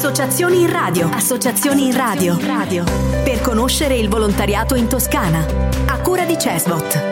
Associazioni in radio. Associazioni in radio. Per conoscere il volontariato in Toscana. A cura di CESVOT.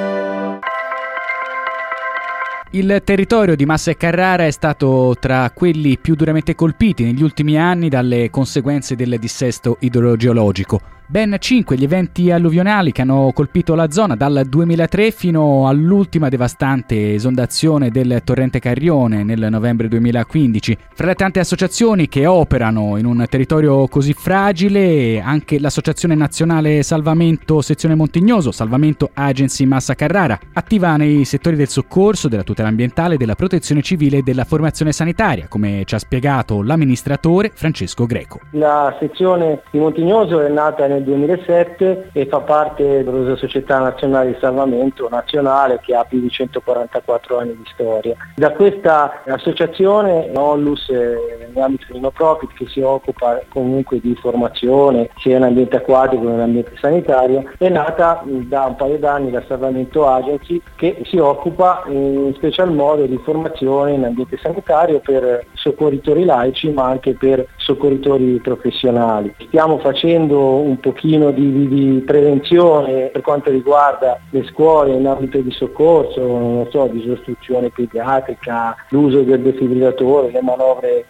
Il territorio di Massa e Carrara è stato tra quelli più duramente colpiti negli ultimi anni dalle conseguenze del dissesto idrogeologico. Ben 5 gli eventi alluvionali che hanno colpito la zona dal 2003 fino all'ultima devastante esondazione del torrente Carrione nel novembre 2015. Fra le tante associazioni che operano in un territorio così fragile, anche l'Associazione Nazionale Salvamento Sezione Montignoso, Salvamento Agency Massa Carrara, attiva nei settori del soccorso, della tutela ambientale, della protezione civile e della formazione sanitaria, come ci ha spiegato l'amministratore Francesco Greco. La sezione di Montignoso è nata nel 2007 e fa parte della Società Nazionale di Salvamento Nazionale, che ha più di 144 anni di storia. Da questa associazione, Onlus, nell'ambito di no profit, che si occupa comunque di formazione sia in ambiente acquatico che in ambiente sanitario, è nata da un paio d'anni la Salvamento Agency, che si occupa in special modo di formazione in ambiente sanitario per soccorritori laici, ma anche per soccorritori professionali. Stiamo facendo un pochino di prevenzione per quanto riguarda le scuole in ambito di soccorso, disostruzione pediatrica, l'uso del defibrillatore, le manovre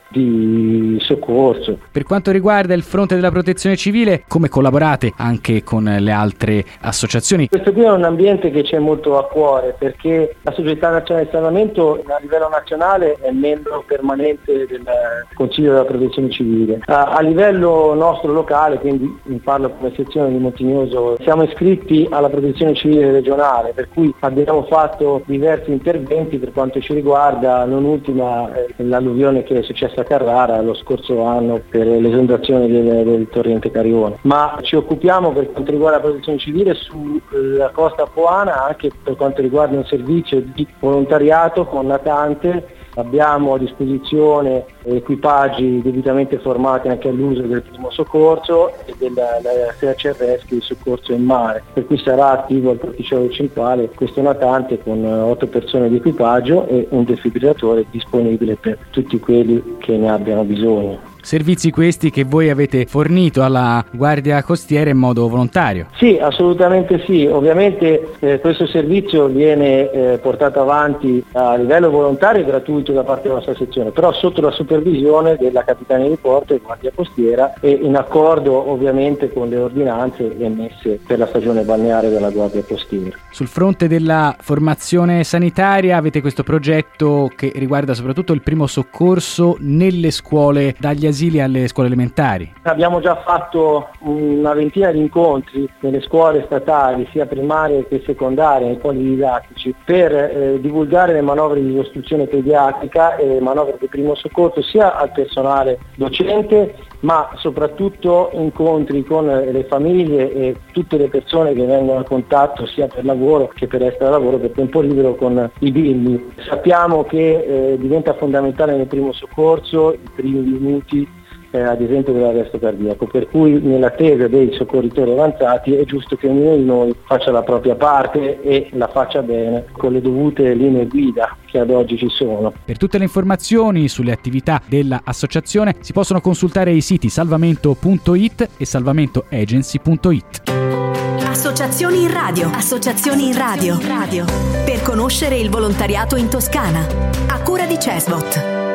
di soccorso. Per quanto riguarda il fronte della protezione civile, come collaborate anche con le altre associazioni? Questo qui è un ambiente che c'è molto a cuore, perché la Società Nazionale di Salvamento a livello nazionale è membro permanente del Consiglio della Protezione Civile. A livello nostro locale, quindi parlo come sezione di Montignoso, siamo iscritti alla Protezione Civile regionale, per cui abbiamo fatto diversi interventi per quanto ci riguarda, non ultima l'alluvione che è successa a Carrara lo scorso anno per l'esondazione del torrente Carrione. Ma ci occupiamo per quanto riguarda la protezione civile sulla costa apuana anche per quanto riguarda un servizio di volontariato con natante. Abbiamo a disposizione equipaggi debitamente formati anche all'uso del primo soccorso e della search and rescue, il soccorso in mare, per cui sarà attivo al porticolo centrale questo natante con 8 persone di equipaggio e un defibrillatore disponibile per tutti quelli che ne abbiano bisogno. Servizi questi che voi avete fornito alla Guardia Costiera in modo volontario? Sì, assolutamente sì. Ovviamente questo servizio viene portato avanti a livello volontario e gratuito da parte della nostra sezione, però sotto la supervisione della Capitaneria di Porto e Guardia Costiera e in accordo ovviamente con le ordinanze emesse per la stagione balneare della Guardia Costiera. Sul fronte della formazione sanitaria avete questo progetto che riguarda soprattutto il primo soccorso nelle scuole, dagli asili alle scuole elementari. Abbiamo già fatto una ventina di incontri nelle scuole statali, sia primarie che secondarie, nei poli didattici, per divulgare le manovre di istruzione pediatrica e le manovre di primo soccorso sia al personale docente, ma soprattutto incontri con le famiglie e tutte le persone che vengono a contatto sia per lavoro che per extralavoro, per tempo libero, con i bimbi. Sappiamo che diventa fondamentale nel primo soccorso i primi minuti ad esempio dell'arresto cardiaco, per cui nell'attesa dei soccorritori avanzati è giusto che ognuno di noi faccia la propria parte e la faccia bene con le dovute linee guida che ad oggi ci sono. Per tutte le informazioni sulle attività dell'associazione si possono consultare i siti salvamento.it e salvamentoagency.it. Associazioni in radio. Associazioni in radio. Per conoscere il volontariato in Toscana. A cura di CESVOT.